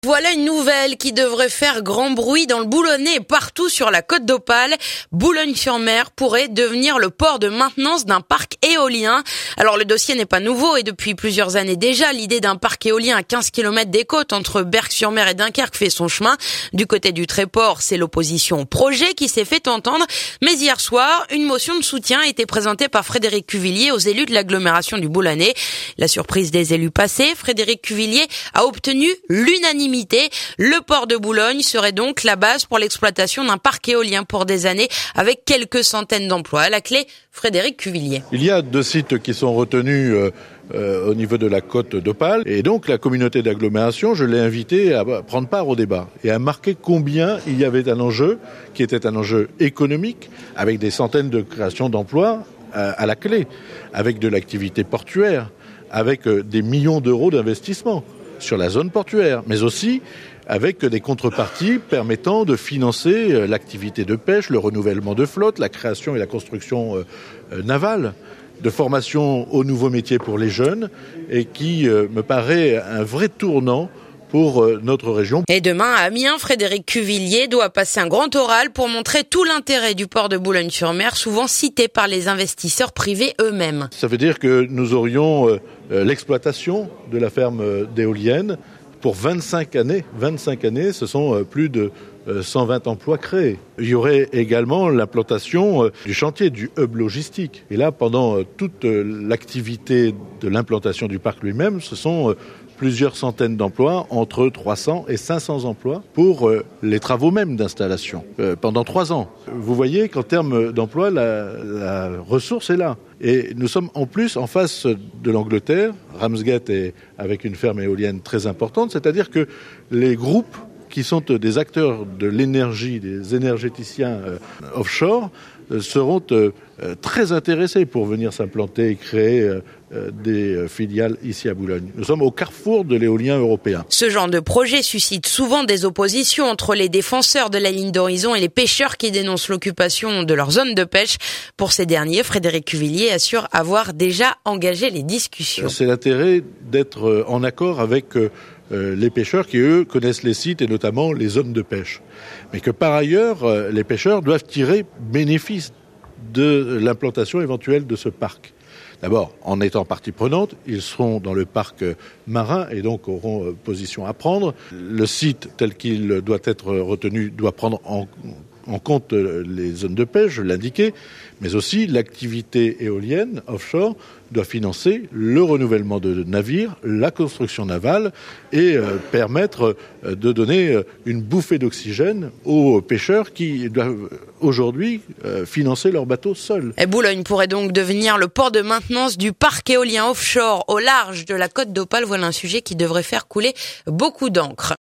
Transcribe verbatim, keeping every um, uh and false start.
Voilà une nouvelle qui devrait faire grand bruit dans le Boulonnais et partout sur la Côte d'Opale. Boulogne-sur-Mer pourrait devenir le port de maintenance d'un parc éolien. Alors le dossier n'est pas nouveau et depuis plusieurs années déjà, l'idée d'un parc éolien à quinze kilomètres des côtes entre Berck-sur-Mer et Dunkerque fait son chemin. Du côté du Tréport, c'est l'opposition au projet qui s'est fait entendre. Mais hier soir, une motion de soutien a été présentée par Frédéric Cuvillier aux élus de l'agglomération du Boulonnais. La surprise des élus passés, Frédéric Cuvillier a obtenu l'unanimité. Le port de Boulogne serait donc la base pour l'exploitation d'un parc éolien pour des années avec quelques centaines d'emplois. À la clé, Frédéric Cuvillier. Il y a deux sites qui sont retenus euh, euh, au niveau de la côte d'Opale et donc la communauté d'agglomération, je l'ai invité à prendre part au débat et à marquer combien il y avait un enjeu qui était un enjeu économique avec des centaines de créations d'emplois euh, à la clé, avec de l'activité portuaire, avec euh, des millions d'euros d'investissement sur la zone portuaire, mais aussi avec des contreparties permettant de financer l'activité de pêche, le renouvellement de flotte, la création et la construction euh, navale, de formation aux nouveaux métiers pour les jeunes, et qui euh, me paraît un vrai tournant pour euh, notre région. Et demain, à Amiens, Frédéric Cuvillier doit passer un grand oral pour montrer tout l'intérêt du port de Boulogne-sur-Mer, souvent cité par les investisseurs privés eux-mêmes. Ça veut dire que nous aurions euh, l'exploitation de la ferme d'éoliennes pour vingt-cinq années. vingt-cinq années, ce sont euh, plus de euh, cent vingt emplois créés. Il y aurait également l'implantation euh, du chantier, du hub logistique. Et là, pendant euh, toute euh, l'activité de l'implantation du parc lui-même, ce sont euh, plusieurs centaines d'emplois, entre trois cents et cinq cents emplois pour euh, les travaux même d'installation, euh, pendant trois ans. Vous voyez qu'en termes d'emploi, la, la ressource est là. Et nous sommes en plus en face de l'Angleterre, Ramsgate est avec une ferme éolienne très importante, c'est-à-dire que les groupes qui sont des acteurs de l'énergie, des énergéticiens euh, offshore, euh, seront euh, très intéressés pour venir s'implanter et créer euh, des filiales ici à Boulogne. Nous sommes au carrefour de l'éolien européen. Ce genre de projet suscite souvent des oppositions entre les défenseurs de la ligne d'horizon et les pêcheurs qui dénoncent l'occupation de leur zone de pêche. Pour ces derniers, Frédéric Cuvillier assure avoir déjà engagé les discussions. C'est l'intérêt d'être en accord avec les pêcheurs qui, eux, connaissent les sites et notamment les zones de pêche. Mais que par ailleurs, les pêcheurs doivent tirer bénéfice de l'implantation éventuelle de ce parc. D'abord, en étant partie prenante, ils seront dans le parc marin et donc auront position à prendre. Le site tel qu'il doit être retenu doit prendre en, en compte les zones de pêche, je l'indiquais, mais aussi l'activité éolienne offshore doit financer le renouvellement de navires, la construction navale et euh, permettre euh, de donner une bouffée d'oxygène aux pêcheurs qui doivent aujourd'hui euh, financer leurs bateaux seuls. Et Boulogne pourrait donc devenir le port de maintenance du parc éolien offshore au large de la Côte d'Opale. Voilà un sujet qui devrait faire couler beaucoup d'encre.